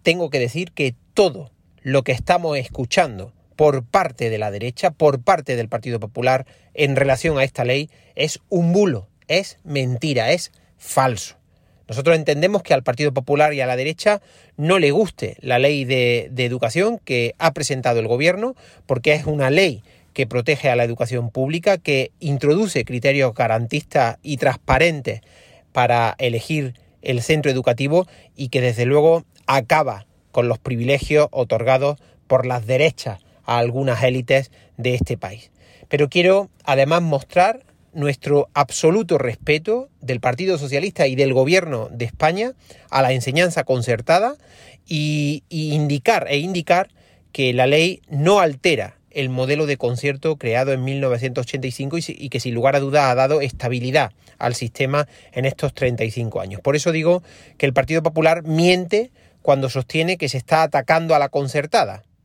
tengo que decir que todo lo que estamos escuchando por parte de la derecha, por parte del Partido Popular en relación a esta ley, es un bulo, es mentira, es falso. Nosotros entendemos que al Partido Popular y a la derecha no le guste la ley de educación que ha presentado el gobierno, porque es una ley que protege a la educación pública, que introduce criterios garantistas y transparentes para elegir el centro educativo y que desde luego acaba con los privilegios otorgados por las derechas a algunas élites de este país. Pero quiero además mostrar nuestro absoluto respeto del Partido Socialista y del Gobierno de España a la enseñanza concertada y indicar que la ley no altera el modelo de concierto creado en 1985 y que sin lugar a dudas ha dado estabilidad al sistema en estos 35 años. Por eso digo que el Partido Popular miente cuando sostiene que se está atacando a la concertada.